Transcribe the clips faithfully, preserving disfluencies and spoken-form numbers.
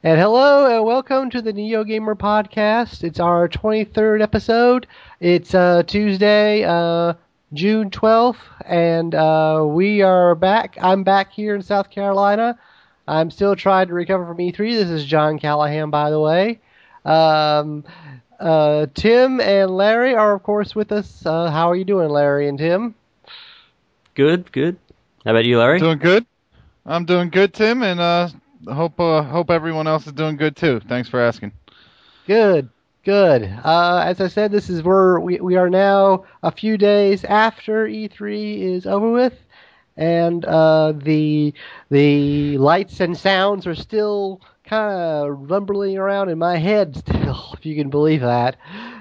And hello and welcome to the NeoGamer Podcast. It's our twenty-third episode. It's uh, Tuesday, uh, June twelfth, and uh, we are back. I'm back here in South Carolina. I'm still trying to recover from E three. This is John Callahan, by the way. Um, uh, Tim and Larry are, of course, with us. Uh, how are you doing, Larry and Tim? Good, good. How about you, Larry? Doing good. I'm doing good, Tim, and uh, hope uh, hope everyone else is doing good too. Thanks for asking. Good, good. Uh, as I said, this is where we we are now a few days after E three is over with, and uh, the the lights and sounds are still kind of rumbling around in my head still, if you can believe that.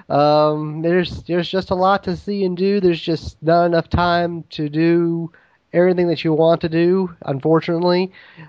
Um, there's there's just a lot to see and do. There's just not enough time to do everything that you want to do, unfortunately.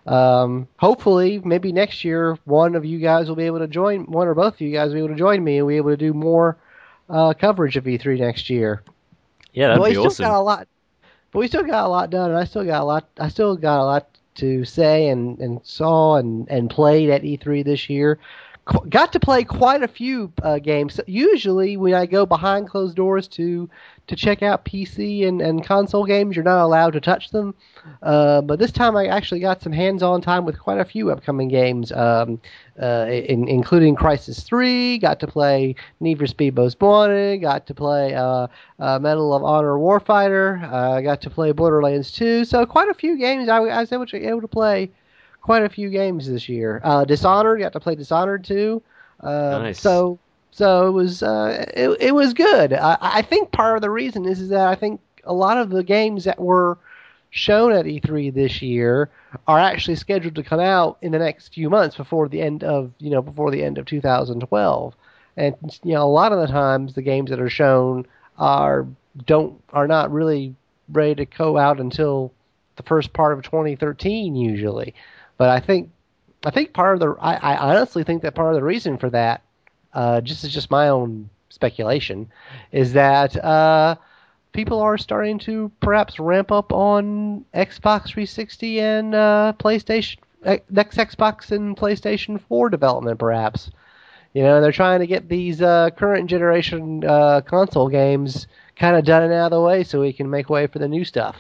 Um, hopefully, maybe next year, one of you guys will be able to join, one or both of you guys will be able to join me, and we'll be able to do more uh, coverage of E three next year. Yeah, that'd but be we awesome. Still got a lot, but we still got a lot done, and I still got a lot. I still got a lot to say and, and saw and, and played at E three this year. Qu- got to play quite a few uh, games. Usually, when I go behind closed doors to to check out P C and, and console games, you're not allowed to touch them. Uh, but this time I actually got some hands-on time with quite a few upcoming games, um, uh, in, including Crysis three, got to play Need for Speed Most Wanted, got to play uh, uh, Medal of Honor Warfighter, uh, got to play Borderlands two, so quite a few games. I, I was able to, able to play quite a few games this year. Uh, Dishonored, got to play Dishonored two. Uh, nice. So... So it was uh, it, it was good. I, I think part of the reason is, is that I think a lot of the games that were shown at E three this year are actually scheduled to come out in the next few months before the end of you know before the end of two thousand twelve. And you know a lot of the times the games that are shown are don't are not really ready to go out until the first part of twenty thirteen usually. But I think I think part of the I, I honestly think that part of the reason for that, Uh, just is just my own speculation, is that uh, people are starting to perhaps ramp up on Xbox three sixty and uh, PlayStation, next Xbox and PlayStation four development, perhaps. You know, they're trying to get these uh, current generation uh, console games kind of done and out of the way so we can make way for the new stuff.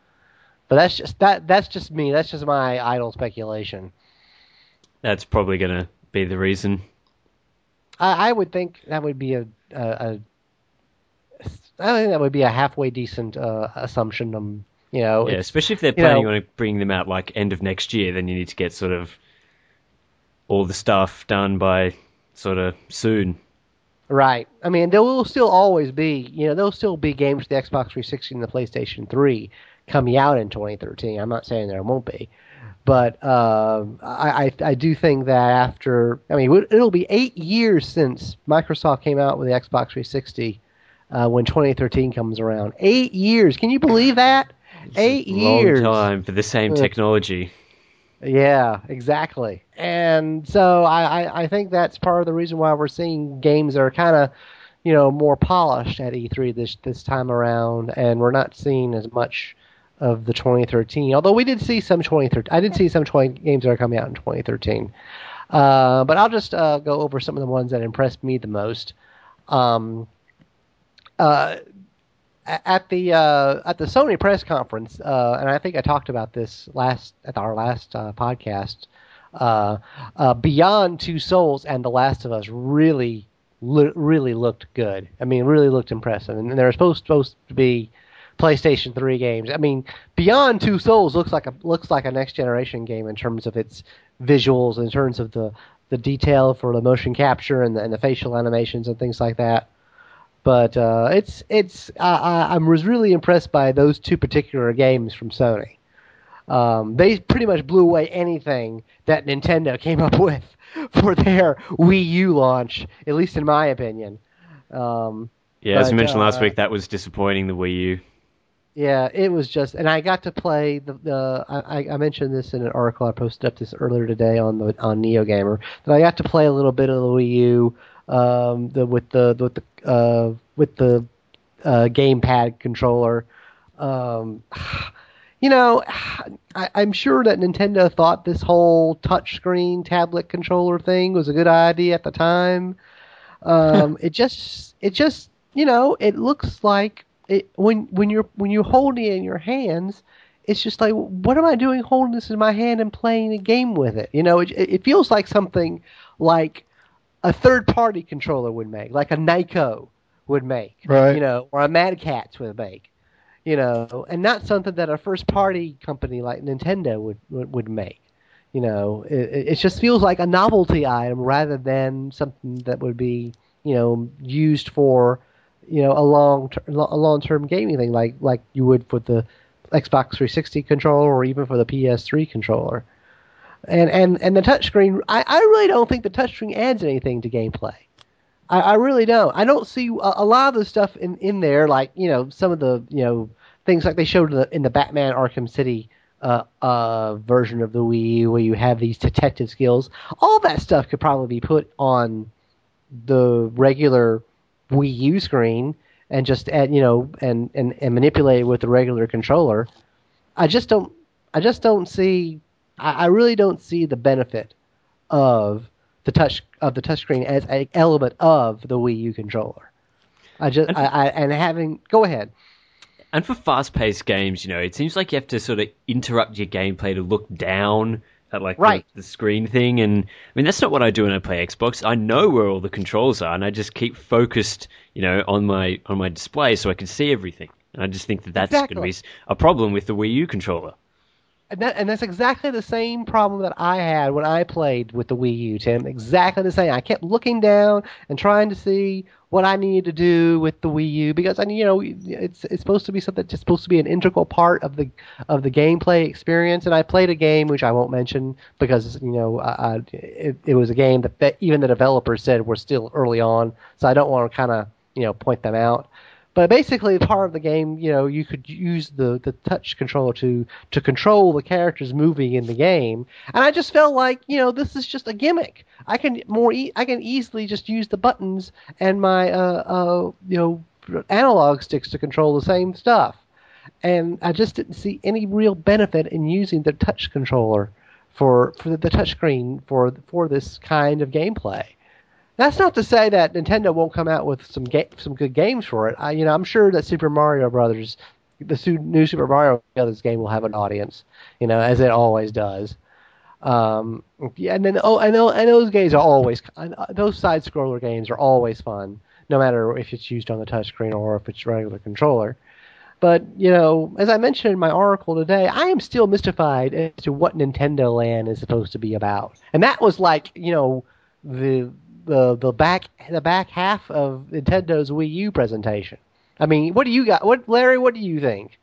But that's just that. That's just me. That's just my idle speculation. That's probably going to be the reason. I, I would think that would be a, a, a I think that would be a halfway decent uh, assumption. Um, you know, Yeah, especially if they're planning you know, on bringing them out like end of next year, then you need to get sort of all the stuff done by sort of soon. Right. I mean, there will still always be, you know, there'll still be games for the Xbox three sixty and the PlayStation three coming out in twenty thirteen. I'm not saying there won't be. But uh, I, I I do think that after, I mean, it'll be eight years since Microsoft came out with the Xbox three sixty uh, when twenty thirteen comes around. Eight years. Can you believe that? It's eight a long years. Long time for the same technology. Yeah, exactly. And so I, I, I think that's part of the reason why we're seeing games that are kind of, you know, more polished at E three this this time around, and we're not seeing as much of the twenty thirteen, although we did see some twenty thirteen. I did see some twenty games that are coming out in twenty thirteen. Uh, but I'll just uh, go over some of the ones that impressed me the most. Um, uh, at the uh, at the Sony press conference, uh, and I think I talked about this last at our last uh, podcast. Uh, uh, Beyond Two Souls and The Last of Us really, li- really looked good. I mean, really looked impressive, and they're supposed supposed to be PlayStation three games. I mean, Beyond Two Souls looks like a looks like a next generation game in terms of its visuals, in terms of the, the detail for the motion capture and the, and the facial animations and things like that. But uh, it's it's I, I was really impressed by those two particular games from Sony. Um, they pretty much blew away anything that Nintendo came up with for their Wii U launch, at least in my opinion. Um, yeah, as but, we mentioned uh, last week, that was disappointing, the Wii U. Yeah, it was just, and I got to play the. the I, I mentioned this in an article I posted up this earlier today on the on NeoGamer, that I got to play a little bit of the Wii U, um, the with the with the uh, with the uh, gamepad controller. Um, You know, I, I'm sure that Nintendo thought this whole touchscreen tablet controller thing was a good idea at the time. Um, it just, it just, you know, it looks like it when when you're when you hold it in your hands, it's just like, what am I doing holding this in my hand and playing a game with it? You know, it, it feels like something like a third-party controller would make, like a Nyko would make, right? You know, or a Mad Catz would make. You know, and not something that a first-party company like Nintendo would would, would make. You know, it, it just feels like a novelty item rather than something that would be, you know, used for, you know, a long a long-term gaming thing like like you would for the Xbox three sixty controller or even for the P S three controller. And and and the touchscreen, I, I really don't think the touchscreen adds anything to gameplay. I, I really don't. I don't see a, a lot of the stuff in, in there, like, you know, some of the, you know, things like they showed in the, in the Batman Arkham City uh, uh, version of the Wii U, where you have these detective skills. All that stuff could probably be put on the regular Wii U screen and just add, you know, and, and, and manipulate it with the regular controller. I just don't. I just don't see. I, I really don't see the benefit of the touch of the touchscreen as an element of the Wii U controller. I just and, I, I and having go ahead. And for fast-paced games, you know, it seems like you have to sort of interrupt your gameplay to look down at like right. the, the screen thing, and I mean that's not what I do when I play Xbox. I know where all the controls are, and I just keep focused, you know, on my on my display so I can see everything. And I just think that that's exactly. going to be a problem with the Wii U controller. And, that, and that's exactly the same problem that I had when I played with the Wii U, Tim. Exactly the same. I kept looking down and trying to see what I needed to do with the Wii U because I, you know, it's it's supposed to be something that's supposed to be an integral part of the of the gameplay experience. And I played a game which I won't mention because you know I, it, it was a game that, that even the developers said were still early on, so I don't want to kind of you know point them out. But basically, part of the game, you know, you could use the, the touch controller to to control the characters moving in the game, and I just felt like, you know, this is just a gimmick. I can more e- I can easily just use the buttons and my uh, uh you know analog sticks to control the same stuff, and I just didn't see any real benefit in using the touch controller for for the, the touch screen for for this kind of gameplay. That's not to say that Nintendo won't come out with some ga- some good games for it. I, you know, I'm sure that Super Mario Brothers, the su- new Super Mario Brothers game, will have an audience. You know, as it always does. Um, yeah, and then oh, I know, and those games are always those side scroller games are always fun, no matter if it's used on the touchscreen or if it's regular controller. But you know, as I mentioned in my article today, I am still mystified as to what Nintendo Land is supposed to be about, and that was like you know the. the the back the back half of Nintendo's Wii U presentation. I mean, what do you got? What Larry? What do you think?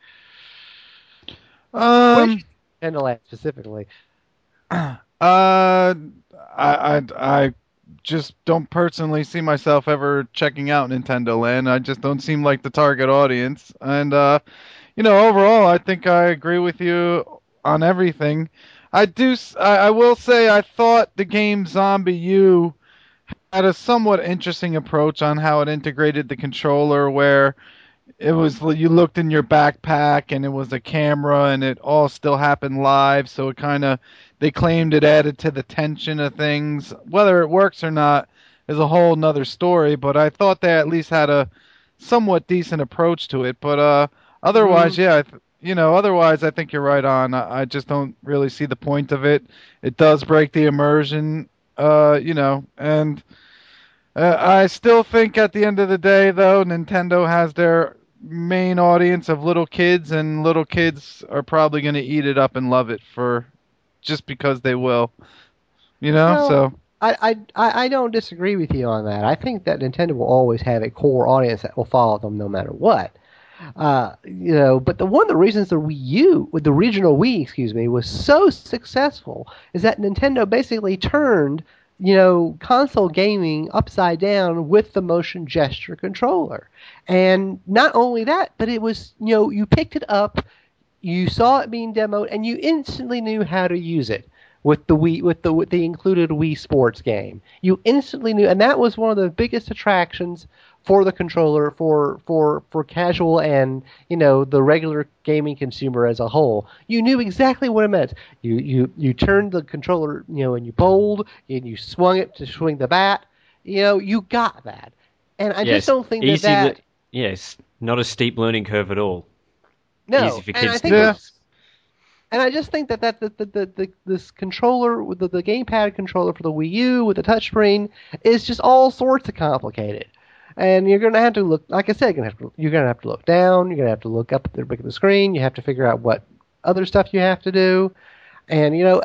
Um, Nintendo Land specifically. Uh, I, I I just don't personally see myself ever checking out Nintendo Land. I just don't seem like the target audience. And uh, you know, overall, I think I agree with you on everything. I do. I, I will say I thought the game Zombie U had a somewhat interesting approach on how it integrated the controller, where it was you looked in your backpack and it was a camera and it all still happened live, so it kind of they claimed it added to the tension of things. Whether it works or not is a whole nother story, but I thought they at least had a somewhat decent approach to it. But uh, otherwise, mm-hmm. yeah, I th- you know, otherwise I think you're right on. I, I just don't really see the point of it. It does break the immersion, uh, you know, and. Uh, I still think at the end of the day, though, Nintendo has their main audience of little kids, and little kids are probably going to eat it up and love it for just because they will. You know, well, so I, I I don't disagree with you on that. I think that Nintendo will always have a core audience that will follow them no matter what. Uh, you know, but the one of the reasons the Wii U, with the original Wii, excuse me, was so successful is that Nintendo basically turned you know, console gaming upside down with the motion gesture controller. And not only that, but it was, you know, you picked it up, you saw it being demoed, and you instantly knew how to use it. with the Wii with the with the included Wii Sports game. You instantly knew, and that was one of the biggest attractions for the controller for for for casual and you know the regular gaming consumer as a whole. You knew exactly what it meant. You you you turned the controller, you know, and you bowled and you swung it to swing the bat. You know, you got that. And I yes, just don't think that easy that. Le- yes, not a steep learning curve at all. No, Easy for and kids I to think Yeah. that's- and I just think that that the, the, the, the this controller, with the, the gamepad controller for the Wii U with the touchscreen, is just all sorts of complicated. And you're gonna have to look, like I said, you're gonna have to, you're gonna have to look down. You're gonna have to look up at the back of the screen. You have to figure out what other stuff you have to do. And you know,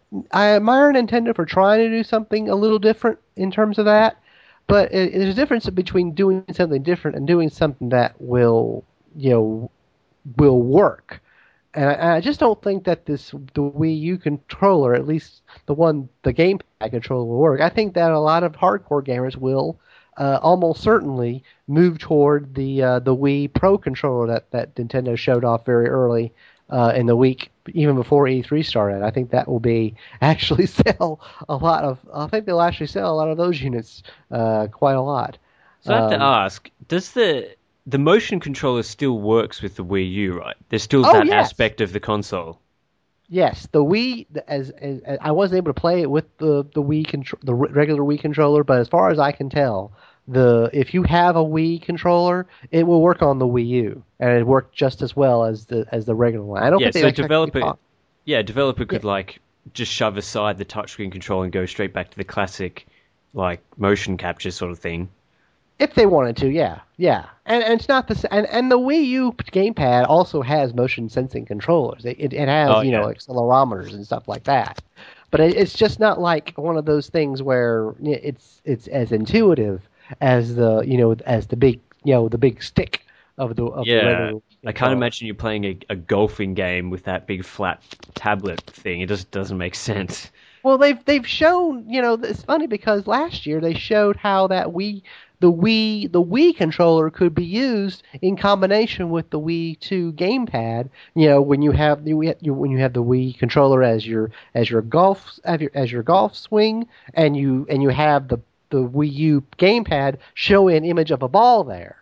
I admire Nintendo for trying to do something a little different in terms of that. But it, there's a difference between doing something different and doing something that will, you know, will work. And I, I just don't think that this the Wii U controller, at least the one, the gamepad controller, will work. I think that a lot of hardcore gamers will uh, almost certainly move toward the uh, the Wii Pro controller that, that Nintendo showed off very early uh, in the week, even before E three started. I think that will be actually sell a lot of. I think they'll actually sell a lot of those units, uh, quite a lot. So I have to Um, ask, does the the motion controller still works with the Wii U, right? There's still Oh, that yes. aspect of the console. Yes, the Wii, as, as, as I wasn't able to play it with the the Wii contro- the re- regular Wii controller, but as far as I can tell, the if you have a Wii controller, it will work on the Wii U, and it worked just as well as the as the regular one. I don't Yeah, think they so actually developer, pop- yeah, developer could like just shove aside the touchscreen control and go straight back to the classic, like motion capture sort of thing. If they wanted to, yeah, yeah, and, and it's not the s- and and the Wii U gamepad also has motion sensing controllers. It it, it has Oh, you know yeah. accelerometers and stuff like that, but it, it's just not like one of those things where it's it's as intuitive as the you know as the big you know the big stick of the of the Yeah, regular I can't controller. imagine you playing a, a golfing game with that big flat tablet thing. It just doesn't make sense. Well, they've they've shown, you know, it's funny because last year they showed how that Wii, the Wii, the Wii controller could be used in combination with the Wii two gamepad. You know, when you have the when you have the Wii controller as your as your golf as your, as your golf swing, and you and you have the the Wii U gamepad show an image of a ball there,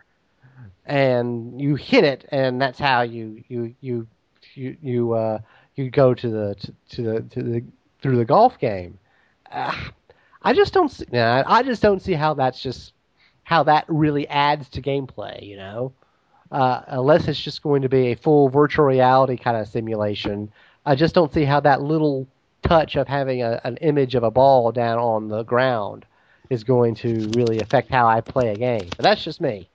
and you hit it, and that's how you you you you you uh you go to the to, to the to the through the golf game. Uh, I just don't see. Nah, I just don't see how that's just how that really adds to gameplay. You know, uh, unless it's just going to be a full virtual reality kind of simulation. I just don't see how that little touch of having a, an image of a ball down on the ground is going to really affect how I play a game. But that's just me.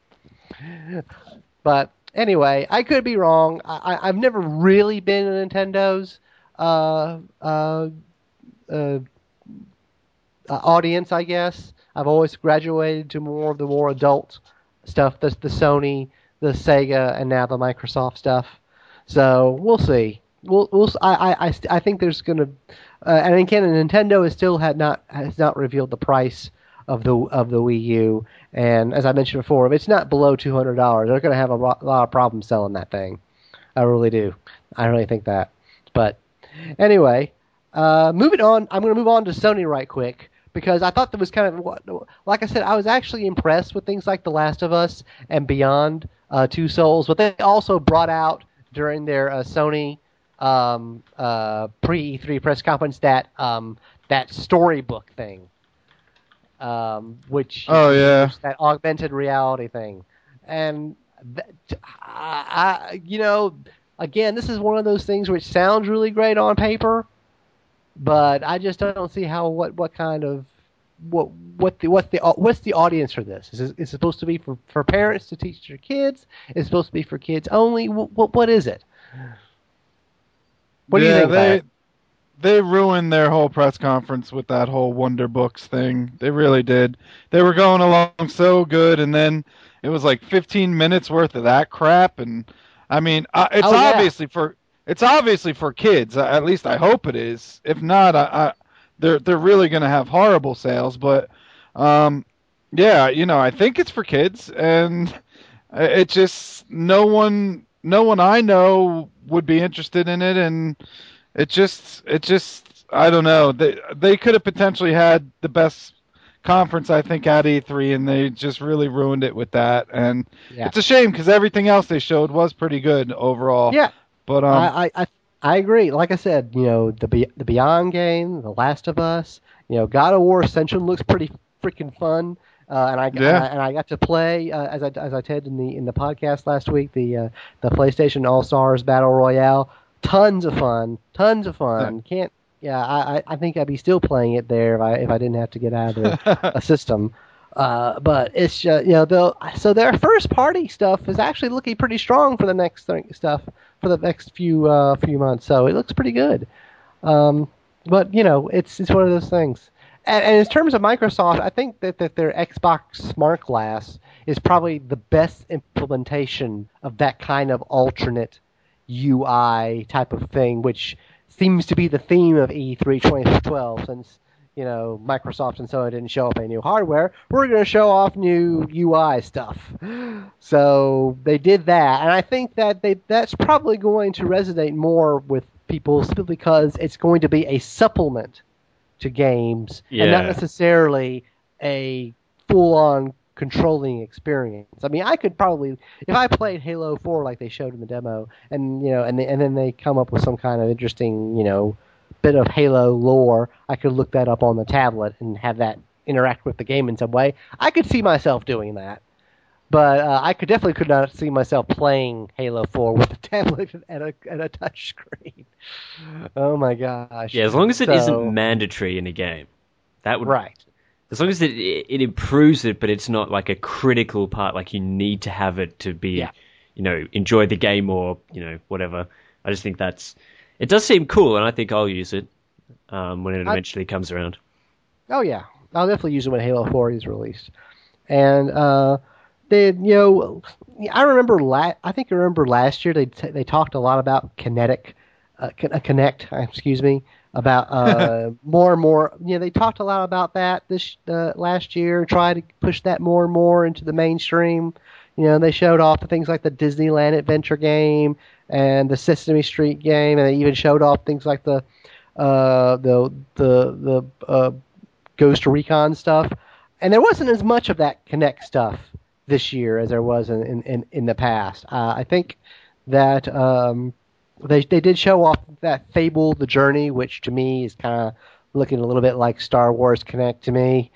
But anyway, I could be wrong. I, I've never really been in Nintendo's uh, uh, uh, uh, audience, I guess. I've always graduated to more of the more adult stuff, the, the Sony, the Sega, and now the Microsoft stuff. So we'll see. We'll, we'll I, I, I, st- I think there's gonna, uh, and again, Nintendo has still had not has not revealed the price of the of the Wii U. And as I mentioned before, if it's not below two hundred dollars, they're gonna have a lot, lot of problems selling that thing. I really do. I really think that. But anyway, uh, moving on, I'm going to move on to Sony right quick because I thought that was kind of, like I said, I was actually impressed with things like The Last of Us and Beyond uh, Two Souls, but they also brought out during their uh, Sony um, uh, pre-E three press conference that um, that storybook thing, um, which Oh, yeah. that augmented reality thing, and that, I, I, you know. Again, this is one of those things which sounds really great on paper, but I just don't see how what, what kind of what what the what the what's the audience for this? Is it, is it supposed to be for, for parents to teach their kids? Is it supposed to be for kids only? What what, what is it? What do yeah, you think? they about it? they ruined their whole press conference with that whole Wonder Books thing. They really did. They were going along so good, and then it was like fifteen minutes worth of that crap. And I mean, uh, it's Oh, yeah. obviously for it's obviously for kids. Uh, At least I hope it is. If not, I, I they're they're really going to have horrible sales. But um, yeah, you know, I think it's for kids, and it just no one no one I know would be interested in it, and it just it just I don't know. They they could have potentially had the best conference, I think, at E three, and they just really ruined it with that. And Yeah. it's a shame because everything else they showed was pretty good overall. Yeah. But um, I, I, I I agree. Like I said, you know, the Be- the Beyond game, The Last of Us, you know, God of War Ascension looks pretty freaking fun. Uh, and I Yeah. and I, and I got to play uh, as I as I said in the in the podcast last week the uh, the PlayStation All Stars Battle Royale. Tons of fun, tons of fun. Can't yeah, I, I I think I'd be still playing it there if I if I didn't have to get out of the a system. Uh, but it's uh, you know the so their first party stuff is actually looking pretty strong for the next thing, stuff for the next few uh, few months. So it looks pretty good. Um, but you know it's it's one of those things. And, and in terms of Microsoft, I think that, that their Xbox Smart Glass is probably the best implementation of that kind of alternate U I type of thing, which seems to be the theme of E three twenty twelve. Since you know Microsoft and Sony didn't show off any new hardware, we're going to show off new U I stuff. So they did that, and I think that they that's probably going to resonate more with people simply because it's going to be a supplement to games Yeah. and not necessarily a full-on controlling experience. I mean, I could probably, if I played Halo four like they showed in the demo, and you know, and they, and then they come up with some kind of interesting, you know, bit of Halo lore, I could look that up on the tablet and have that interact with the game in some way. I could see myself doing that. But uh, I could definitely could not see myself playing Halo four with a tablet and a and a touch screen. Oh my gosh! Yeah, as long as it So- not mandatory in a game, that would right. As long as it it improves it, but it's not like a critical part. Like you need to have it to be, Yeah. you know, enjoy the game or you know whatever. I just think that's it does seem cool, and I think I'll use it um, when it I- eventually comes around. Oh yeah, I'll definitely use it when Halo four is released. And uh, they, you know, I remember la- I think I remember last year they t- they talked a lot about kinetic, uh, Kin- uh, Connect, uh, excuse me, about uh, more and more. You know, they talked a lot about that this uh, last year, tried to push that more and more into the mainstream. You know, they showed off the things like the Disneyland Adventure game and the Sesame Street game, and they even showed off things like the uh, the the the uh, Ghost Recon stuff. And there wasn't as much of that Kinect stuff this year as there was in in, in the past. Uh, I think that um, they they did show off that Fable: The Journey, which to me is kind of looking a little bit like Star Wars Kinect to me.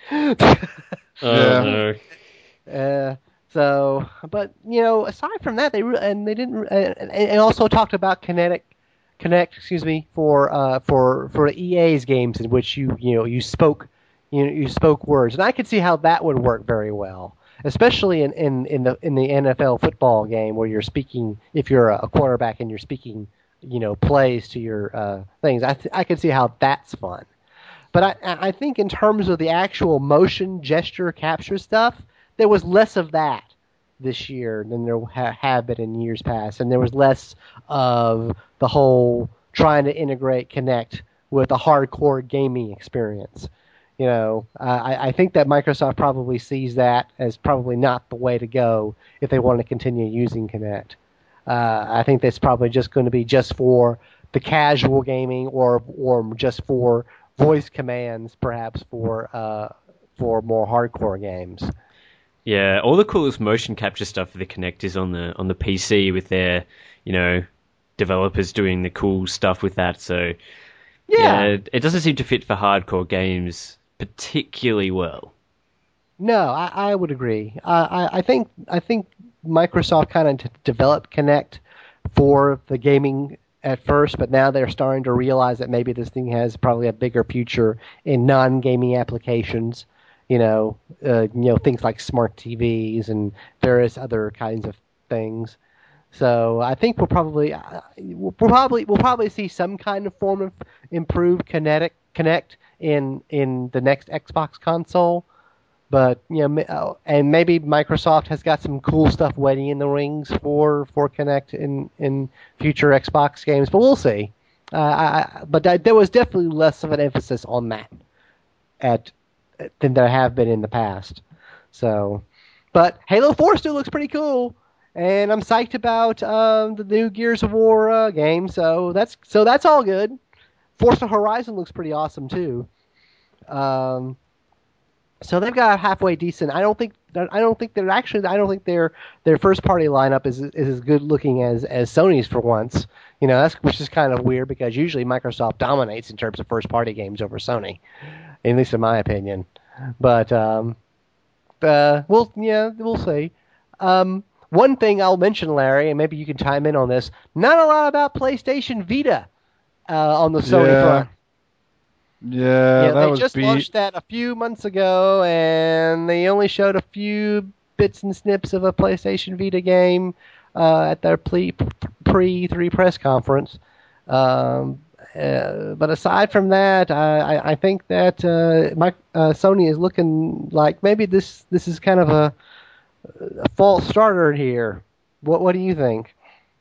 Yeah. no. Uh, so, but you know, aside from that, they re- and they didn't, uh, and, and also talked about kinetic, Connect, excuse me, for uh, for for E A's games in which you you know you spoke, you know, you spoke words, and I could see how that would work very well, especially in, in, in the in the N F L football game where you're speaking, if you're a quarterback and you're speaking, you know, plays to your uh, things. I th- I could see how that's fun. But I, I think in terms of the actual motion gesture capture stuff, there was less of that this year than there ha- have been in years past, and there was less of the whole trying to integrate Kinect with a hardcore gaming experience. You know, I, I think that Microsoft probably sees that as probably not the way to go if they want to continue using Kinect. Uh, I think that's probably just going to be just for the casual gaming, or or just for voice commands, perhaps for uh, for more hardcore games. Yeah, all the coolest motion capture stuff for the Kinect is on the on the P C with their, you know, developers doing the cool stuff with that. So Yeah. it, it doesn't seem to fit for hardcore games particularly well. No, I, I would agree. Uh, I, I think I think Microsoft kind of t- developed Kinect for the gaming at first, but now they're starting to realize that maybe this thing has probably a bigger future in non-gaming applications. You know, uh, you know things like smart T Vs and various other kinds of things. So I think we'll probably uh, we'll probably we'll probably see some kind of form of improved kinetic Kinect in in the next Xbox console. But you know, uh, and maybe Microsoft has got some cool stuff waiting in the wings for for Kinect in, in future Xbox games. But we'll see. Uh, I, but I, there was definitely less of an emphasis on that at than there have been in the past. So, but Halo four still looks pretty cool, and I'm psyched about um, the new Gears of War uh, game. So that's so that's all good. Forza Horizon looks pretty awesome too. Um, so they've got a halfway decent. I don't think I don't think they're actually. I don't think their their first party lineup is is as good looking as as Sony's for once. You know, that's which is kind of weird because usually Microsoft dominates in terms of first party games over Sony, at least in my opinion. But um, uh, we'll yeah we'll see. Um, one thing I'll mention, Larry, and maybe you can chime in on this. Not a lot about PlayStation Vita uh, on the Sony Yeah. front. Yeah, Yeah, that they was just beat. launched that a few months ago, and they only showed a few bits and snips of a PlayStation Vita game uh, at their pre pre three press conference. Um, uh, but aside from that, I, I, I think that uh, my, uh, Sony is looking like maybe this this is kind of a, a false starter here. What what do you think?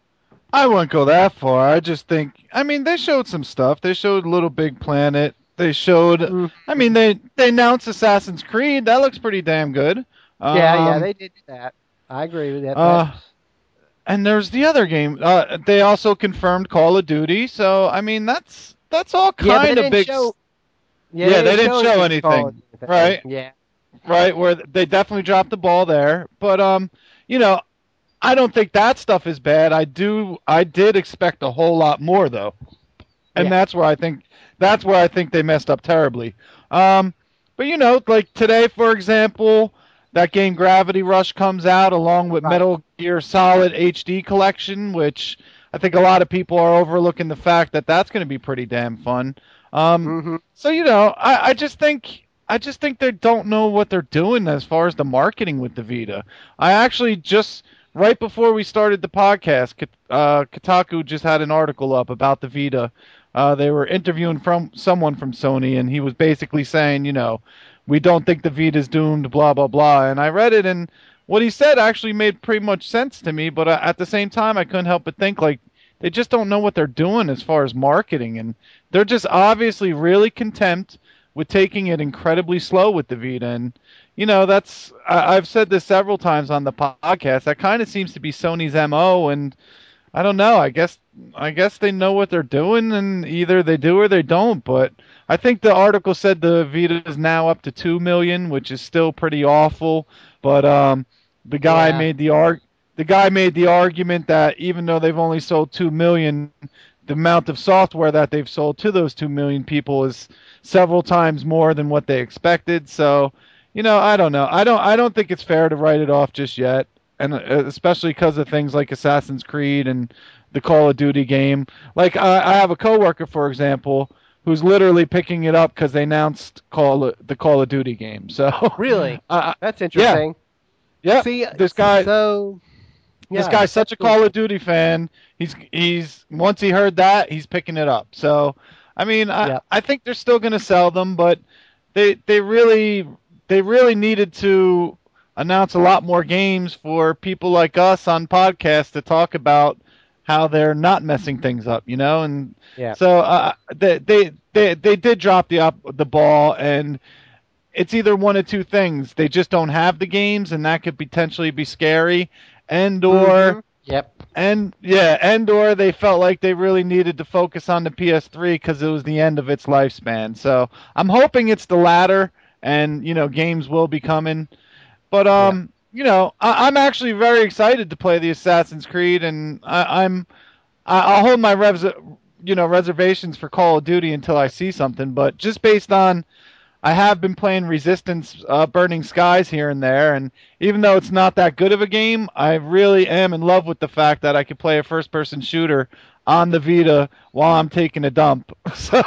I wouldn't go that far. I just think, I mean, they showed some stuff. They showed Little Big Planet. They showed, Mm. I mean, they, they announced Assassin's Creed. That looks pretty damn good. yeah, yeah, Um, they did do that. I agree with that. uh, That's- And there's the other game. Uh, they also confirmed Call of Duty. So, I mean, that's that's all yeah, but they kind of didn't big, show. Yeah, they didn't show anything. anything, right? Yeah. right? Where they definitely dropped the ball there. But, um, you know, I don't think that stuff is bad. I do. I did expect a whole lot more, though, and Yeah. that's where I think that's where I think they messed up terribly. Um, but you know, like today, for example, that game Gravity Rush comes out along with Right. Metal Gear Solid H D Collection, which I think a lot of people are overlooking the fact that that's going to be pretty damn fun. Um, Mm-hmm. so you know, I, I just think I just think they don't know what they're doing as far as the marketing with the Vita. I actually just right before we started the podcast, K- uh, Kotaku just had an article up about the Vita. Uh, they were interviewing from someone from Sony, and he was basically saying, you know, we don't think the Vita's doomed, blah blah blah. And I read it, and what he said actually made pretty much sense to me. But uh, at the same time, I couldn't help but think like they just don't know what they're doing as far as marketing, and they're just obviously really content with taking it incredibly slow with the Vita. And you know, that's I, I've said this several times on the podcast. That kind of seems to be Sony's M O, and I don't know. I guess I guess they know what they're doing, and either they do or they don't. But I think the article said the Vita is now up to two million, which is still pretty awful. But um, the guy Yeah. made the arg the guy made the argument that even though they've only sold two million, the amount of software that they've sold to those two million people is several times more than what they expected. So, you know, I don't know. I don't. I don't think it's fair to write it off just yet, and uh, especially because of things like Assassin's Creed and the Call of Duty game. Like I, I have a coworker, for example, who's literally picking it up because they announced Call the Call of Duty game. So Really? uh, That's interesting. yeah, See, this guy. So, This yeah, guy's such a that's cool. Call of Duty fan. He's he's once he heard that, he's picking it up. So, I mean, I, Yeah. I think they're still going to sell them, but they they really they really needed to announce a lot more games for people like us on podcasts to talk about how they're not messing things up, you know. And Yeah. so uh, they, they they they did drop the up the ball, and it's either one of two things: they just don't have the games, and that could potentially be scary, and or Mhm. Yep. and yeah, and or they felt like they really needed to focus on the P S three because it was the end of its lifespan. So I'm hoping it's the latter, and you know, games will be coming. But um, you know, I, I'm actually very excited to play the Assassin's Creed, and I, I'm I, I'll hold my revs, you know, reservations for Call of Duty until I see something. But just based on I have been playing Resistance, uh, Burning Skies here and there, and even though it's not that good of a game, I really am in love with the fact that I can play a first-person shooter on the Vita while I'm taking a dump. So,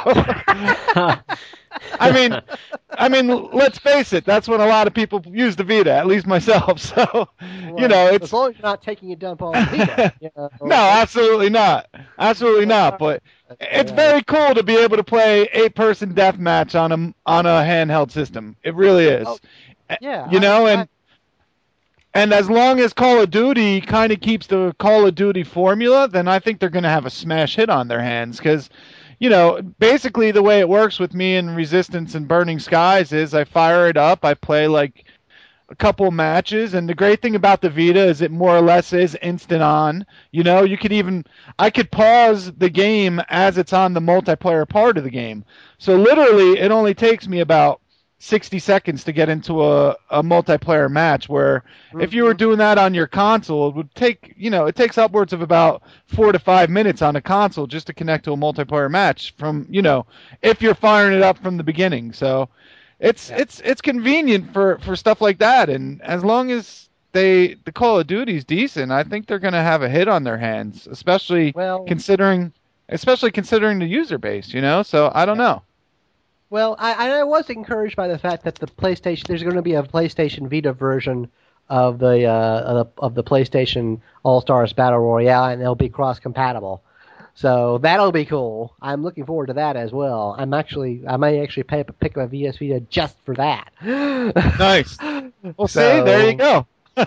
I mean, I mean, let's face it, that's when a lot of people use the Vita, at least myself. So, you Well, know, as it's long as you're not taking a dump on Vita. You know, no, absolutely not, absolutely not. But it's Yeah. very cool to be able to play eight-person deathmatch on a on a handheld system. It really is. Oh, yeah, You I- know, and I- and as long as Call of Duty kind of keeps the Call of Duty formula, then I think they're going to have a smash hit on their hands. Because, you know, basically the way it works with me in Resistance and Burning Skies is I fire it up, I play like a couple matches, and the great thing about the Vita is it more or less is instant on. You know, you could even I could pause the game as it's on the multiplayer part of the game. So literally, it only takes me about sixty seconds to get into a, a multiplayer match, where mm-hmm. if you were doing that on your console, it would take, you know, it takes upwards of about four to five minutes on a console just to connect to a multiplayer match from, you know, if you're firing it up from the beginning. So it's yeah. it's it's convenient for, for stuff like that, and as long as they the Call of Duty's decent, I think they're going to have a hit on their hands, especially well, considering especially considering the user base, you know. So I don't yeah. know. Well, I, I was encouraged by the fact that the PlayStation there's going to be a PlayStation Vita version of the uh, of the PlayStation All Stars Battle Royale, and they'll be cross compatible. So that'll be cool. I'm looking forward to that as well. I'm actually, I may actually pay, pick up a V S Vita just for that. Nice. Well, so, see, there you go.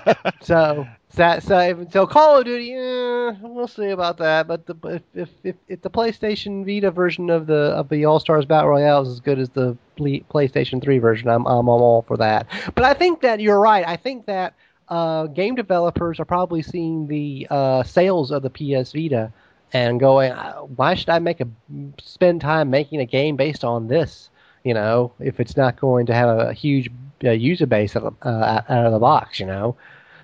so, so, so, so Call of Duty, eh, we'll see about that. But the, if, if, if, if the PlayStation Vita version of the of the All Stars Battle Royale is as good as the PlayStation three version, I'm, I'm all for that. But I think that you're right. I think that uh, game developers are probably seeing the uh, sales of the P S Vita and going, why should I make a spend time making a game based on this? You know, if it's not going to have a huge uh, user base out of, uh, out of the box, you know.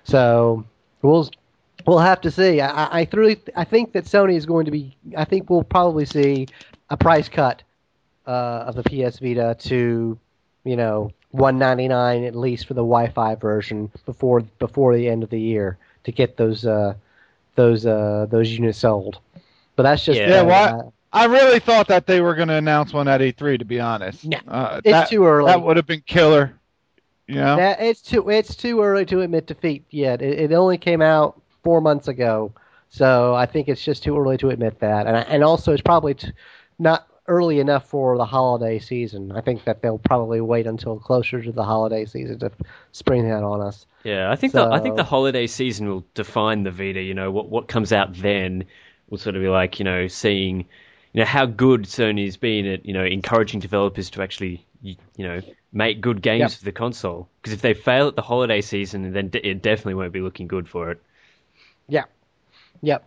So we'll we'll have to see. I, I truly I think that Sony is going to be. I think we'll probably see a price cut uh, of the P S Vita to, you know, one ninety-nine at least for the Wi-Fi version before before the end of the year to get those uh, those uh, those units sold. But that's just yeah. yeah well, I, I really thought that they were going to announce one at E three. To be honest, no, uh, it's that, too early. That would have been killer. You know, that, it's too it's too early to admit defeat yet. It, it only came out four months ago, so I think it's just too early to admit that. And and also it's probably t- not early enough for the holiday season. I think that they'll probably wait until closer to the holiday season to spring that on us. Yeah, I think so, the I think the holiday season will define the Vita. You know, what what comes out then will sort of be like, you know, seeing, you know, how good Sony's been at, you know, encouraging developers to actually, you, you know, make good games yep. for the console. Because if they fail at the holiday season, then it definitely won't be looking good for it. Yeah. Yep.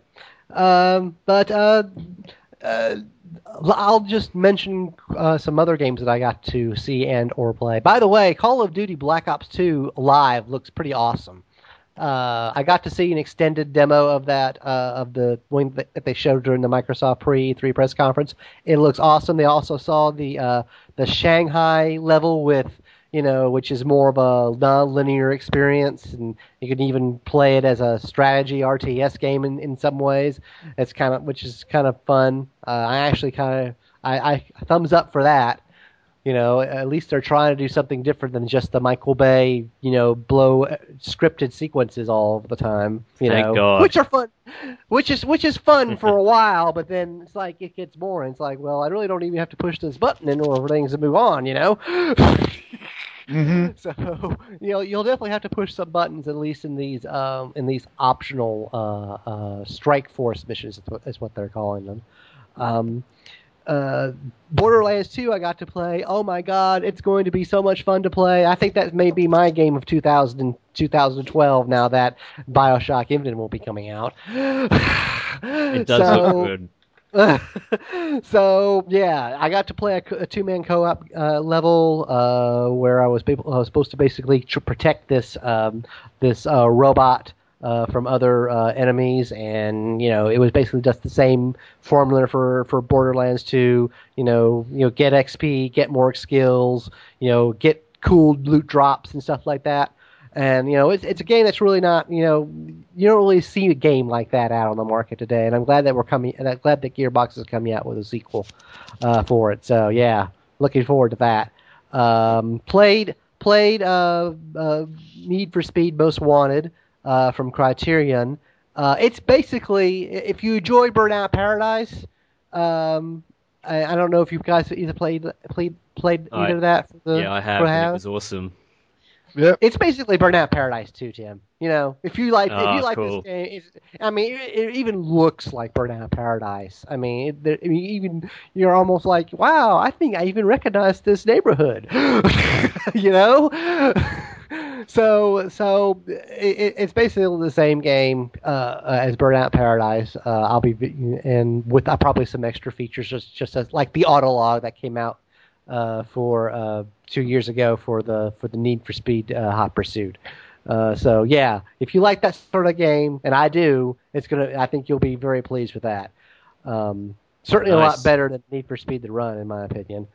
Um, but uh, uh, I'll just mention uh, some other games that I got to see and or play. By the way, Call of Duty Black Ops two Live looks pretty awesome. Uh, I got to see an extended demo of that, uh, of the one that they showed during the Microsoft pre-E three press conference. It looks awesome. They also saw the uh, the Shanghai level with, you know, which is more of a non-linear experience, and you can even play it as a strategy R T S game in, in some ways. It's kind of, which is kind of fun. Uh, I actually kind of, I, I thumbs up for that. You know, at least they're trying to do something different than just the Michael Bay, you know, blow scripted sequences all the time. You Thank know, God. which are fun, which is which is fun for a while, but then it's like it gets boring. It's like, well, I really don't even have to push this button in order for things to move on. You know. mm-hmm. So you know, you'll definitely have to push some buttons, at least in these um, in these optional uh, uh, strike force missions. Is what, is what they're calling them. Um, Uh, Borderlands two I got to play. Oh my god, it's going to be so much fun to play. I think that may be my game of two thousand, twenty twelve now that BioShock Infinite will be coming out. It does so, look good. So, yeah, I got to play a, a two-man co-op uh, level uh, where I was, able, I was supposed to basically tr- protect this, um, this uh, robot Uh, from other uh, enemies, and you know it was basically just the same formula for, for Borderlands two. You know, you know, get X P, get more skills, you know, get cool loot drops and stuff like that. And you know, it's it's a game that's really not, you know, you don't really see a game like that out on the market today. And I'm glad that we're coming, and I'm glad that Gearbox is coming out with a sequel uh, for it. So yeah, looking forward to that. Um, played played uh, uh, Need for Speed Most Wanted. Uh, from Criterion. Uh, it's basically, if you enjoy Burnout Paradise, um, I, I don't know if you guys either played played played I, either of that. For the, yeah, I have. And it was awesome. Yep. It's basically Burnout Paradise too, Tim. You know, if you like, oh, if you like cool. this game, it's, I mean, it, it even looks like Burnout Paradise. I mean, it, I mean, even you're almost like, wow, I think I even recognize this neighborhood. You know. So, so it, it's basically the same game uh, as Burnout Paradise. Uh, I'll be and with uh, probably some extra features, just just as like the auto log that came out uh, for uh, two years ago for the for the Need for Speed uh, Hot Pursuit. Uh, so yeah, if you like that sort of game, and I do, it's gonna. I think you'll be very pleased with that. Um, certainly nice. A lot better than Need for Speed the Run, in my opinion.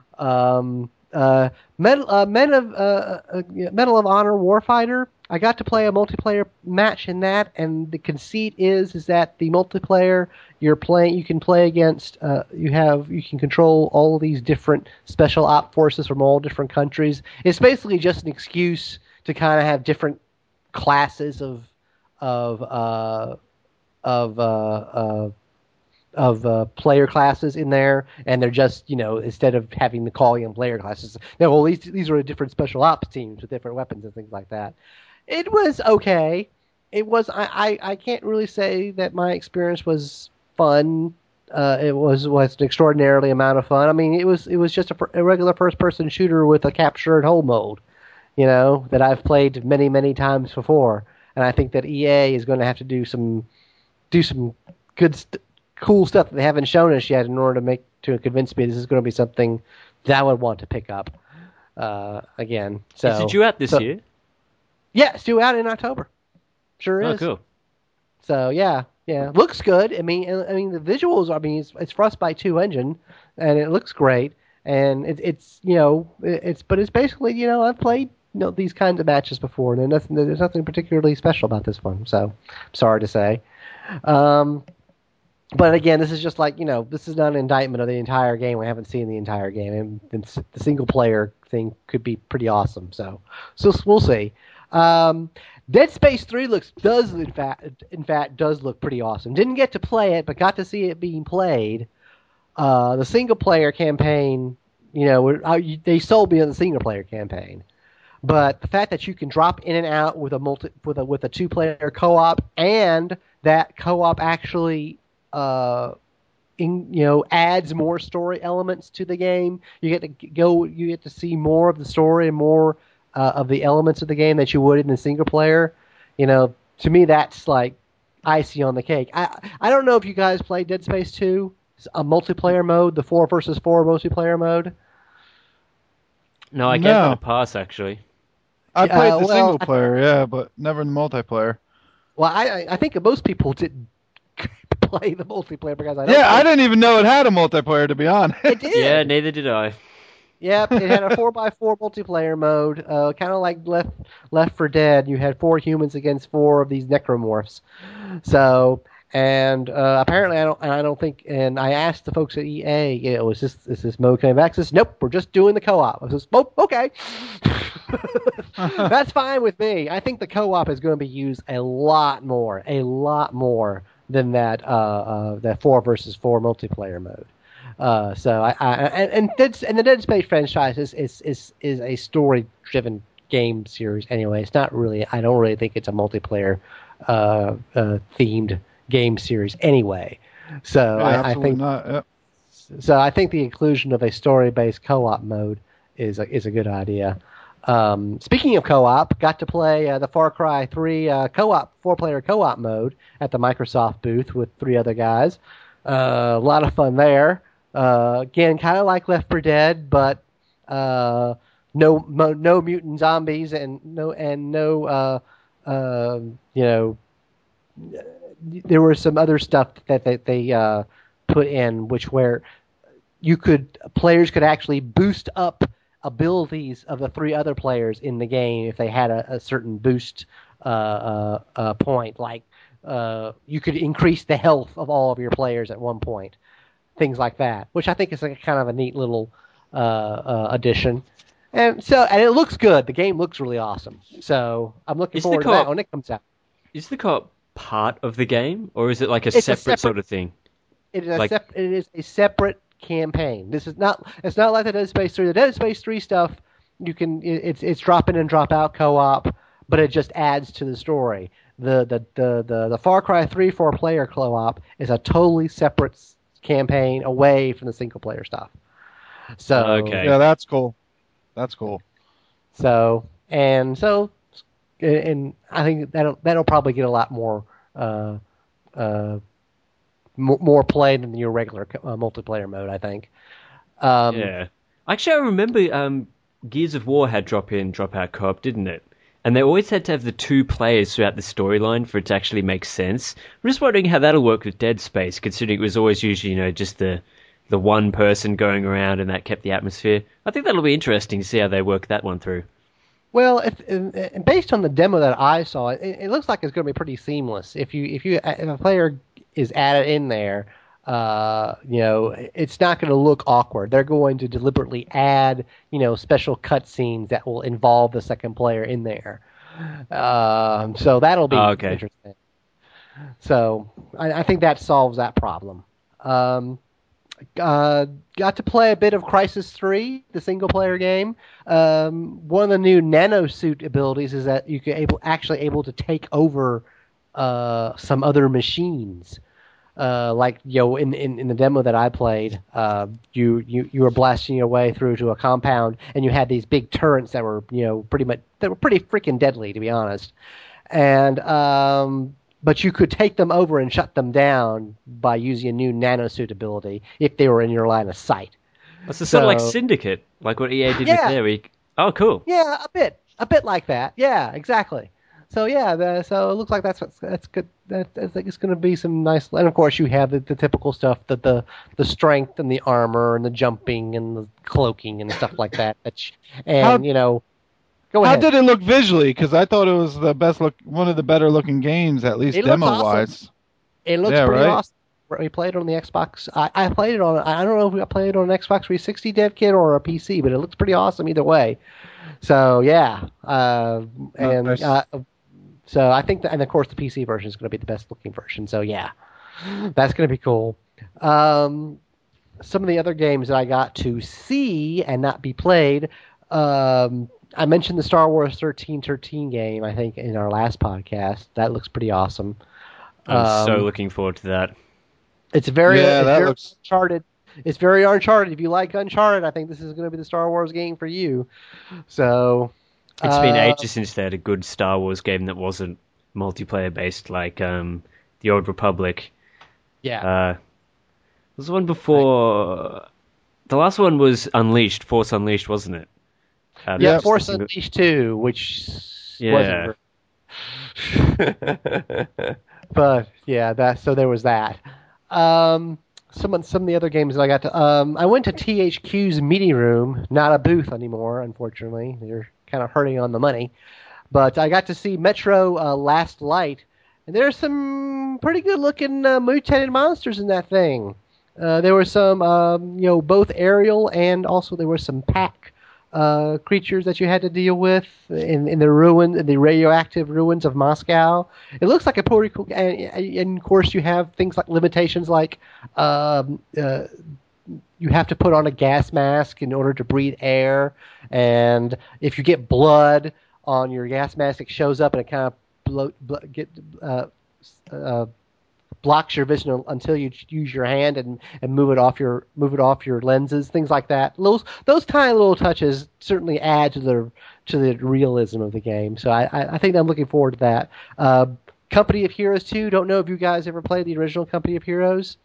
Um, uh, Medal, uh, Medal of uh, uh, Medal of Honor Warfighter. I got to play a multiplayer match in that, and the conceit is is that the multiplayer you're playing, you can play against. Uh, you have you can control all of these different special op forces from all different countries. It's basically just an excuse to kind of have different classes of of uh, of uh, uh, of uh, player classes in there, and they're just, you know, instead of having the calling them player classes, no, well, these these are different special ops teams with different weapons and things like that. It was okay. It was I, I, I can't really say that my experience was fun. Uh, it was was an extraordinarily amount of fun. I mean, it was it was just a, a regular first person shooter with a capture and hold mode, you know, that I've played many, many times before. And I think that E A is going to have to do some do some good, st- cool stuff that they haven't shown us yet in order to make to convince me this is going to be something that I would want to pick up uh, again. So, is it due out this so, year? Yeah, it's due out in October. Sure is. Oh, cool. So yeah, yeah, looks good. I mean, I mean the visuals. I mean, it's, it's Frostbite two engine, and it looks great. And it, it's you know it's but it's basically you know I've played you know these kinds of matches before, and there's nothing there's nothing particularly special about this one. So I'm sorry to say. Um, but again, this is just like you know this is not an indictment of the entire game. We haven't seen the entire game, and the single player thing could be pretty awesome. So so we'll see. Um, Dead Space three looks does in fact in fact does look pretty awesome. Didn't get to play it, but got to see it being played. Uh, the single player campaign, you know, they sold me on the single player campaign, but the fact that you can drop in and out with a multi with a with a two player co-op, and that co-op actually, uh, in, you know, adds more story elements to the game. You get to go, you get to see more of the story and more uh, of the elements of the game that you would in the single player. You know, to me, that's like icing on the cake. I I don't know if you guys played Dead Space two. A multiplayer mode, the four versus four multiplayer mode. No, I gave No. it a pass actually. I played Uh, the well, single player, yeah, but never the multiplayer. Well, I I think most people didn't play the multiplayer because I don't Yeah, I think- didn't even know it had a multiplayer, to be honest. It did. Yeah, neither did I. Yep, it had a four by four multiplayer mode, uh, kind of like Left Left four Dead. You had four humans against four of these necromorphs. So, and uh, apparently, I don't, and I don't think. And I asked the folks at E A, you know, is this is this mode coming back? Says, nope, we're just doing the co-op. I says, oh, okay, that's fine with me. I think the co-op is going to be used a lot more, a lot more than that uh, uh, that four versus four multiplayer mode. Uh, so I, I and and, Dead, and the Dead Space franchise is is is, is a story driven game series anyway. It's not really. I don't really think it's a multiplayer uh, uh, themed game series anyway. So Yeah, I, I absolutely think not. Yep. so. I think the inclusion of a story based co op mode is a, is a good idea. Um, speaking of co-op, got to play uh, the Far Cry three uh, co-op four player co-op mode at the Microsoft booth with three other guys. Uh, a lot of fun there. Uh, again, kind of like Left four Dead, but uh, no mo, no mutant zombies and no and no uh, uh, you know. There was some other stuff that they, they uh, put in, which where you could players could actually boost up abilities of the three other players in the game if they had a, a certain boost uh, uh, uh, point. Like uh, you could increase the health of all of your players at one point. Things like that, which I think is like a kind of a neat little uh, uh, addition. And so, and it looks good. The game looks really awesome. So I'm looking Is the forward to co-op- that when it comes out. Is the co-op part of the game, or is it like a It's a separate, separate- sort of thing? It is, a Like- sep- it is a separate campaign. This is not. It's not like the Dead Space three. The Dead Space three stuff, you can. it- It's it's drop in and drop out co-op, but it just adds to the story. The the the the, the Far Cry three four player co-op is a totally separate s- campaign away from the single player stuff. So Okay. Yeah, that's cool. That's cool. So and so and I think that'll that'll probably get a lot more uh, uh, more, more play than your regular uh, multiplayer mode. I think. Um, yeah, actually, I remember um, Gears of War had drop in, drop out co-op, didn't it? And they always had to have the two players throughout the storyline for it to actually make sense. I'm just wondering how that'll work with Dead Space, considering it was always usually, you know, just the the one person going around, and that kept the atmosphere. I think that'll be interesting to see how they work that one through. Well, if, if, based on the demo that I saw, it, it looks like it's going to be pretty seamless. If you if you if a player is added in there, uh, you know, it's not going to look awkward. They're going to deliberately add, you know, special cutscenes that will involve the second player in there. Um, so that'll be oh, okay. interesting. So I, I think that solves that problem. Um, Uh, got to play a bit of Crysis three, the single-player game. Um, one of the new nanosuit abilities is that you can able actually able to take over uh, some other machines. Uh, like you know, in, in, in the demo that I played, uh, you, you you were blasting your way through to a compound, and you had these big turrets that were you know pretty much that were pretty freaking deadly, to be honest. And um, But you could take them over and shut them down by using a new nanosuit ability if they were in your line of sight. That's so, so, sort of like Syndicate, like what E A did yeah, with their week. Oh, cool. Yeah, a bit, a bit like that. Yeah, exactly. So yeah, the, so it looks like that's that's good. That, I think it's going to be some nice. And of course, you have the, the typical stuff, that the the strength and the armor and the jumping and the cloaking and stuff like that. that you, and How, you know. Go How ahead. did it look visually? Because I thought it was the best look, one of the better looking games, at least demo awesome. wise. It looks yeah, pretty right? awesome. We played it on the Xbox. I, I played it on. I don't know if I played it on an Xbox three sixty dev kit or a P C, but it looks pretty awesome either way. So yeah, uh, and nice. uh, so I think that, and of course the P C version is going to be the best looking version. So yeah, that's going to be cool. Um, some of the other games that I got to see and not be played. Um, I mentioned the Star Wars thirteen thirteen game, I think, in our last podcast. That looks pretty awesome. I'm um, so looking forward to that. It's very, Yeah, it's that very looks- Uncharted. It's very Uncharted. If you like Uncharted, I think this is going to be the Star Wars game for you. So It's been uh, ages since they had a good Star Wars game that wasn't multiplayer based, like um, the Old Republic. Yeah. Uh, was the one before. The last one was Unleashed, Force Unleashed, wasn't it? Uh, yeah, that was Force the single- Unleashed two, which Yeah. wasn't. But yeah, that so there was that. Um, some some of the other games that I got to. Um, I went to T H Q's meeting room, not a booth anymore, unfortunately. They're kind of hurting on the money. But I got to see Metro uh, Last Light, and there's some pretty good looking uh, mutated monsters in that thing. Uh, there were some, um, you know, both aerial and also there were some pack uh, creatures that you had to deal with in, in the ruin, in the radioactive ruins of Moscow. It looks like a pretty cool. And, and of course, you have things like limitations, like um, uh, you have to put on a gas mask in order to breathe air, and if you get blood on your gas mask, it shows up and it kind of blow, blow, get. Uh, uh, blocks your vision until you use your hand and, and move it off your move it off your lenses, things like that. Those those tiny little touches certainly add to the to the realism of the game. So I, I, I think I'm looking forward to that. Uh, Company of Heroes two. Don't know if you guys ever played the original Company of Heroes.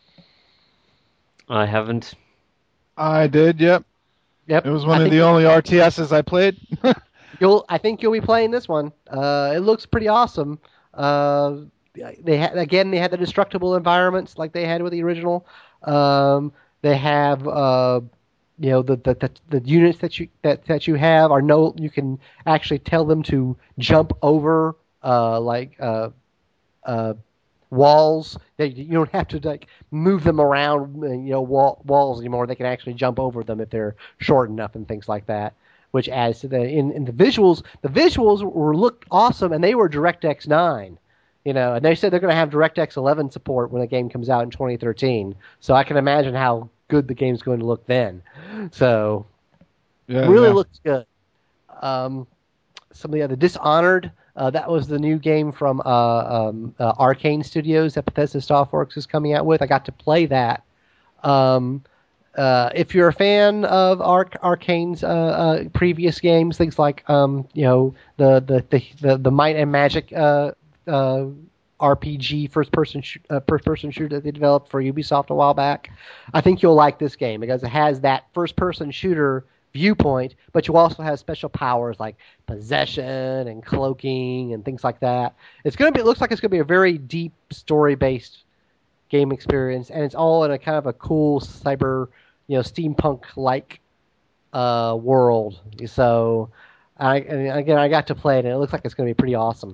I haven't. I did, yep. Yep. It was one I of the think only R T Ss I played. you'll I think you'll be playing this one. Uh, it looks pretty awesome. Uh, They ha- again, they had the destructible environments like they had with the original. Um, they have, uh, you know, the, the the the units that you that, that you have are no. You can actually tell them to jump over uh, like uh, uh, walls. That you don't have to like move them around, you know, wall, walls anymore. They can actually jump over them if they're short enough and things like that. Which adds to the in, in the visuals. The visuals were looked awesome, and they were DirectX nine. You know, and they said they're going to have DirectX eleven support when the game comes out in twenty thirteen. So I can imagine how good the game's going to look then. So, Yeah, really yeah. looks good. Um, some of the other Dishonored. Uh, that was the new game from uh, um, uh, Arcane Studios that Bethesda Softworks is coming out with. I got to play that. Um, Uh, if you're a fan of Arc Arcane's uh, uh, previous games, things like um, you know the the the the, the Might and Magic uh, uh, R P G first person sh- uh, first person shooter that they developed for Ubisoft a while back, I think you'll like this game because it has that first person shooter viewpoint, but you also have special powers like possession and cloaking and things like that. It's gonna be. It looks like it's gonna be a very deep story based game experience, and it's all in a kind of a cool cyber, you know, steampunk like uh, world. So, I and again, I got to play it, and it looks like it's going to be pretty awesome.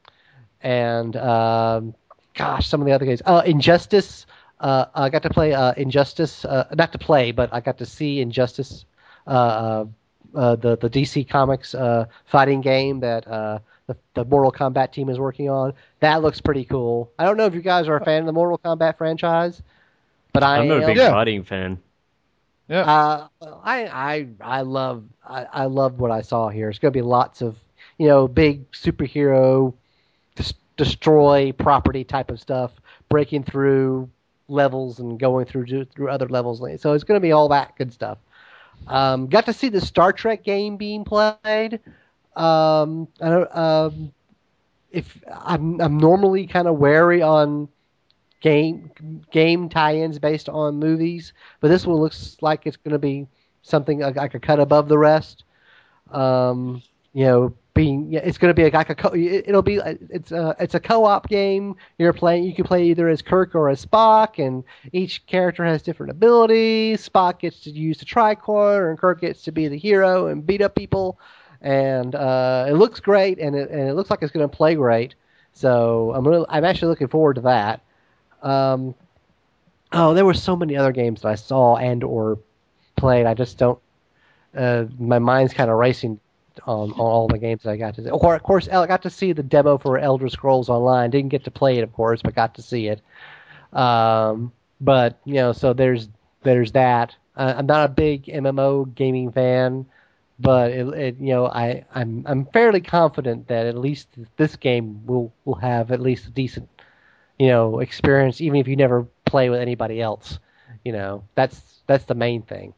And um, gosh, some of the other games, uh, Injustice. Uh, I got to play uh, Injustice, uh, not to play, but I got to see Injustice, uh, uh, uh, the the D C Comics uh, fighting game that uh, the, the Mortal Kombat team is working on. That looks pretty cool. I don't know if you guys are a fan of the Mortal Kombat franchise, but I I'm not am. a big Yeah. fighting fan. Yeah. Uh, I I I love I, I love what I saw here. It's going to be lots of, you know, big superhero des- destroy property type of stuff, breaking through levels and going through through other levels. So it's going to be all that good stuff. Um, got to see the Star Trek game being played. Um, I don't. Um, if I'm I'm normally kind of wary on game game tie-ins based on movies, but this one looks like it's going to be something like, like a cut above the rest. Um, you know, being yeah, it's going to be like a co- it'll be it's a it's a co-op game. You're playing. You can play either as Kirk or as Spock, and each character has different abilities. Spock gets to use the tricorder, and Kirk gets to be the hero and beat up people. And uh, it looks great, and it and it looks like it's going to play great. So I'm really, I'm actually looking forward to that. Um, oh, there were so many other games that I saw and or played. I just don't. Uh, my mind's kind of racing on, on all the games that I got to see. Of course, of course, I got to see the demo for Elder Scrolls Online. Didn't get to play it, of course, but got to see it. Um, but you know, so there's there's that. Uh, I'm not a big M M O gaming fan, but it, it you know I I'm I'm fairly confident that at least this game will will have at least a decent, you know, experience, even if you never play with anybody else. You know, that's that's the main thing.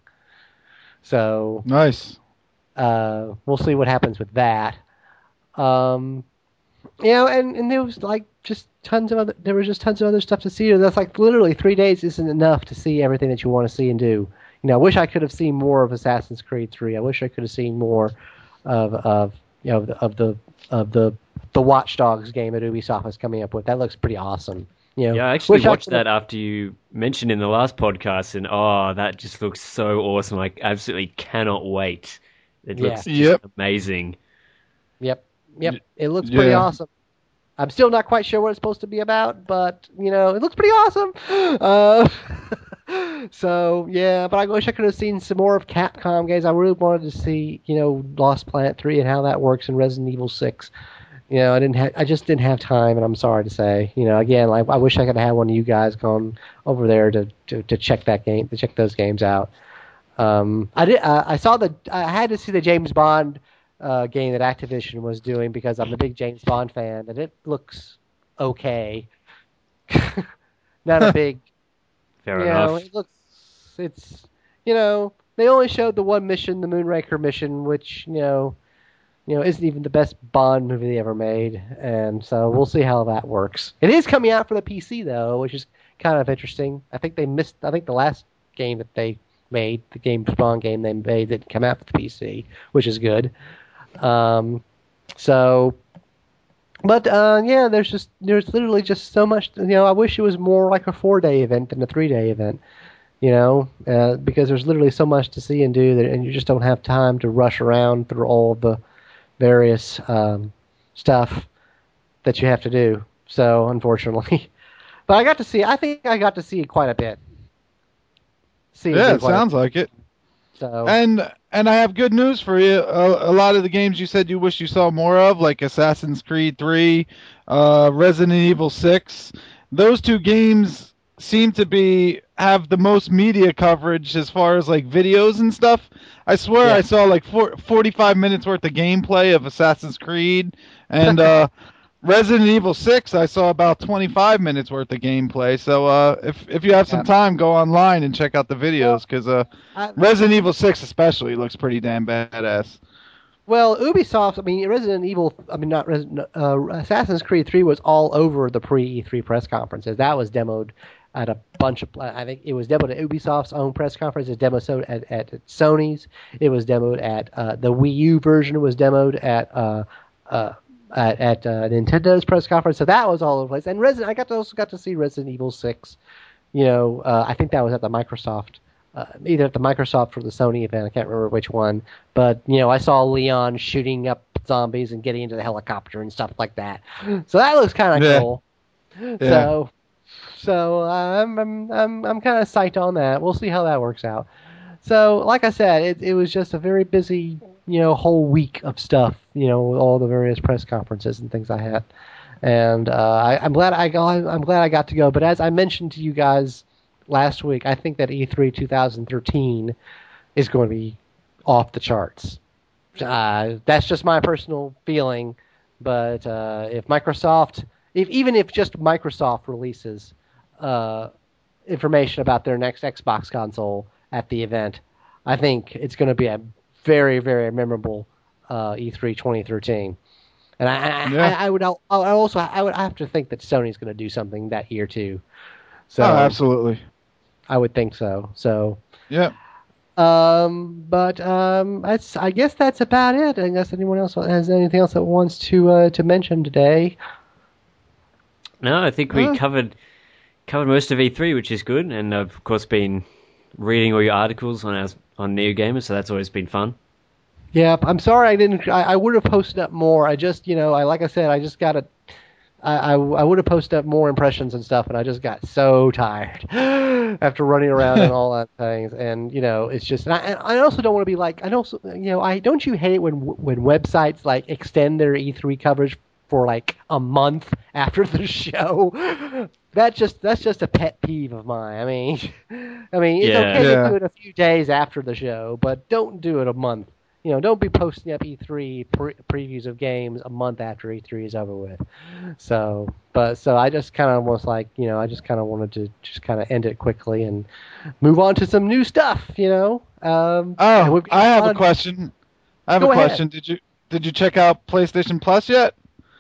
So Nice. uh, we'll see what happens with that. Um, you know, and, and there was like just tons of other there was just tons of other stuff to see. That's like literally three days isn't enough to see everything that you want to see and do. You know, I wish I could have seen more of Assassin's Creed three. I wish I could have seen more of of you know of the of the of the, the Watch Dogs game that Ubisoft is coming up with. That looks pretty awesome. You know, Yeah, I actually wish watched I could've- that after you mentioned in the last podcast, and oh, that just looks so awesome. I absolutely cannot wait. It Yeah. looks just Yep. amazing. Yep, yep. It looks pretty Yeah. awesome. I'm still not quite sure what it's supposed to be about, but you know, it looks pretty awesome. Uh, so yeah, but I wish I could have seen some more of Capcom games. I really wanted to see, you know, Lost Planet three and how that works in Resident Evil six. You know, I didn't have, I just didn't have time, and I'm sorry to say. You know, again, like I wish I could have had one of you guys gone over there to, to, to check that game, to check those games out. Um, I did. Uh, I saw the. I had to see the James Bond uh, game that Activision was doing because I'm a big James Bond fan, and it looks okay. Not a big. Fair you know, enough. it looks. It's. You know, they only showed the one mission, the Moonraker mission, which you know. You know, isn't even the best Bond movie they ever made, and so we'll see how that works. It is coming out for the P C though, which is kind of interesting. I think they missed. I think the last game that they made, the James Bond game they made, didn't come out for the P C, which is good. Um, so, but uh, yeah, there's just there's literally just so much. You know, I wish it was more like a four day event than a three day event. You know, uh, because there's literally so much to see and do that, and you just don't have time to rush around through all of the various um, stuff that you have to do. So, unfortunately, but I got to see. I think I got to see quite a bit. See, Yeah, it quite a- sounds like it. so. And and I have good news for you. A, a lot of the games you said you wish you saw more of, like Assassin's Creed three, uh, Resident Evil six, those two games seem to be have the most media coverage as far as like videos and stuff. I swear Yeah. I saw like four, forty-five minutes worth of gameplay of Assassin's Creed, and uh, Resident Evil six, I saw about twenty-five minutes worth of gameplay. So uh, if if you have some Yeah. time, go online and check out the videos because uh, I, Resident Evil six especially looks pretty damn badass. Well, Ubisoft, I mean, Resident Evil, I mean, not Resident, uh, Assassin's Creed three was all over the pre-E three press conferences. That was demoed at a bunch of, I think it was demoed at Ubisoft's own press conference. It was demoed at, at Sony's. It was demoed at, uh, the Wii U version was demoed at, uh, uh, at, at uh, Nintendo's press conference. So that was all over the place. And Resident, I got to, also got to see Resident Evil six. You know, uh, I think that was at the Microsoft. Uh, either at the Microsoft or the Sony event, I can't remember which one. But, you know, I saw Leon shooting up zombies and getting into the helicopter and stuff like that. So that looks kind of Yeah. cool. Yeah. So, so uh, I'm I'm I'm, I'm kind of psyched on that. We'll see how that works out. So, like I said, it it was just a very busy, you know, whole week of stuff. You know, with all the various press conferences and things I had. And uh, I, I'm glad I got, I'm glad I got to go. But as I mentioned to you guys last week, I think that E three twenty thirteen is going to be off the charts. Uh, that's just my personal feeling, but uh, if Microsoft, if even if just Microsoft releases uh, information about their next Xbox console at the event, I think it's going to be a very, very memorable uh, E three twenty thirteen. And I, I, Yeah. I, I would, I also, I would have to think that Sony's going to do something that year too. So Oh, absolutely. I would think so. So, Yeah. um, but um, that's, I guess that's about it. Unless anyone else has anything else that wants to uh, to mention today. No, I think we Huh? covered covered most of E three, which is good, and I've of course been reading all your articles on our, on NeoGamer, so that's always been fun. Yeah, I'm sorry I didn't. I, I would have posted up more. I just, you know, I like I said, I just got to. I, I, I would have posted up more impressions and stuff, and I just got so tired after running around and all that things. And you know, it's just. And I, and I also don't want to be like. I also, you know, I don't you hate when when websites like extend their E three coverage for like a month after the show? That just that's just a pet peeve of mine. I mean, I mean, it's Yeah. okay Yeah. to do it a few days after the show, but don't do it a month. You know, don't be posting up E three pre- previews of games a month after E three is over with. So, but so I just kind of was like, you know, I just kind of wanted to just kind of end it quickly and move on to some new stuff. You know. Um, and Oh, we've got I have a lot of- question. I have Go a ahead. question. Did you did you check out PlayStation Plus yet?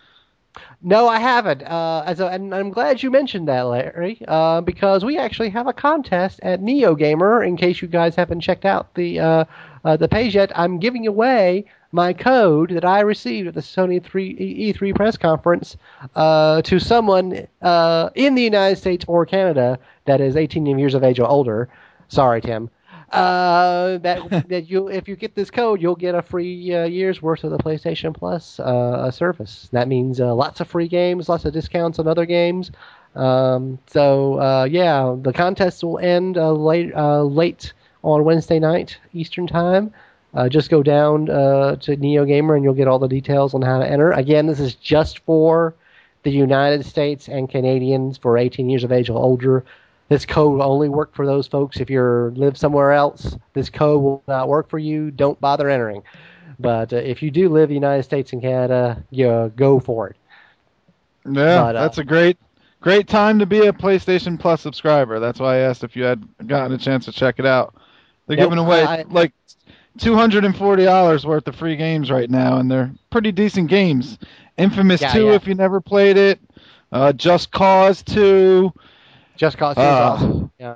No, I haven't. Uh, as a, and I'm glad you mentioned that, Larry, uh, because we actually have a contest at NeoGamer. In case you guys haven't checked out the uh, uh, the page yet, I'm giving away my code that I received at the Sony three, E three press conference uh, to someone uh, in the United States or Canada that is eighteen years of age or older. Sorry, Tim. Uh, that that you if you get this code, you'll get a free uh, year's worth of the PlayStation Plus uh, service. That means uh, lots of free games, lots of discounts on other games. Um, so uh, yeah, the contest will end uh, late uh, late on Wednesday night Eastern time. Uh, just go down uh, to NeoGamer and you'll get all the details on how to enter. Again, this is just for the United States and Canadians for eighteen years of age or older. This code will only work for those folks. If you live somewhere else, this code will not work for you. Don't bother entering. But uh, if you do live in the United States and Canada, you go for it. Yeah, But, uh, that's a great great time to be a PlayStation Plus subscriber. That's why I asked if you had gotten a chance to check it out. They're Nope, giving away I- like two hundred forty dollars worth of free games right now, and they're pretty decent games. Infamous Yeah, two, yeah. if you never played it. Uh, Just Cause two. Just Cause two is Uh, awesome. Yeah.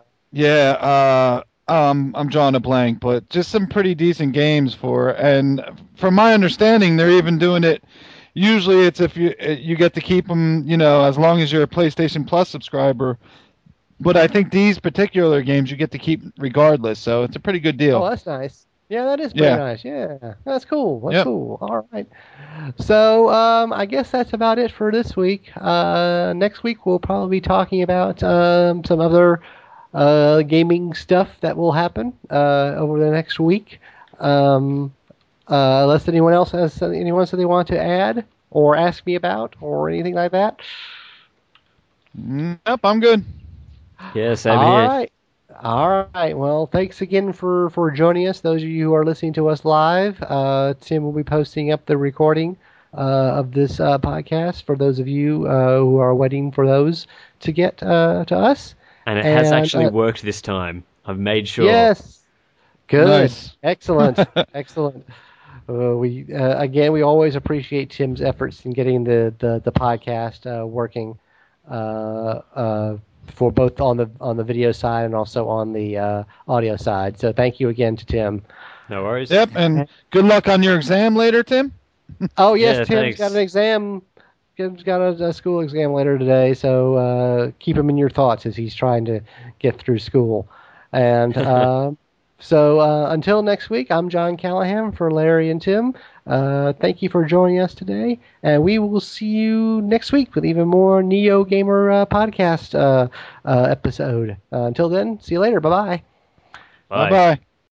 Yeah, uh, um, I'm drawing a blank, but just some pretty decent games for. And from my understanding, they're even doing it. Usually, it's if you you get to keep them, you know, as long as you're a PlayStation Plus subscriber. But I think these particular games you get to keep regardless, so it's a pretty good deal. Oh, that's nice. Yeah, that is pretty Yeah. nice. Yeah, that's cool. That's Yep. cool. All right. So um, I guess that's about it for this week. Uh, next week we'll probably be talking about um, some other uh, gaming stuff that will happen uh, over the next week. Um, uh, unless anyone else has anyone else that they want to add or ask me about or anything like that. Nope, I'm good. Yeah, same All here. right. All right. Well, thanks again for, for joining us. Those of you who are listening to us live, uh, Tim will be posting up the recording uh, of this uh, podcast for those of you uh, who are waiting for those to get uh, to us. And it has And, actually uh, worked this time. I've made sure. Yes. Good. Nice. Excellent. Excellent. Uh, we uh, again, we always appreciate Tim's efforts in getting the the, the podcast uh, working uh, uh, for both on the on the video side and also on the uh, audio side. So thank you again to Tim. No worries. Yep, and good luck on your exam later, Tim. Oh yes, Yeah, Tim's thanks. got an exam. Tim's got a, a school exam later today, so uh, keep him in your thoughts as he's trying to get through school. And uh, so uh, until next week, I'm John Callahan for Larry and Tim. Uh, thank you for joining us today, and we will see you next week with even more Neo Gamer uh, podcast uh, uh, episode. Uh, until then, see you later. Bye bye. Bye. Bye-bye.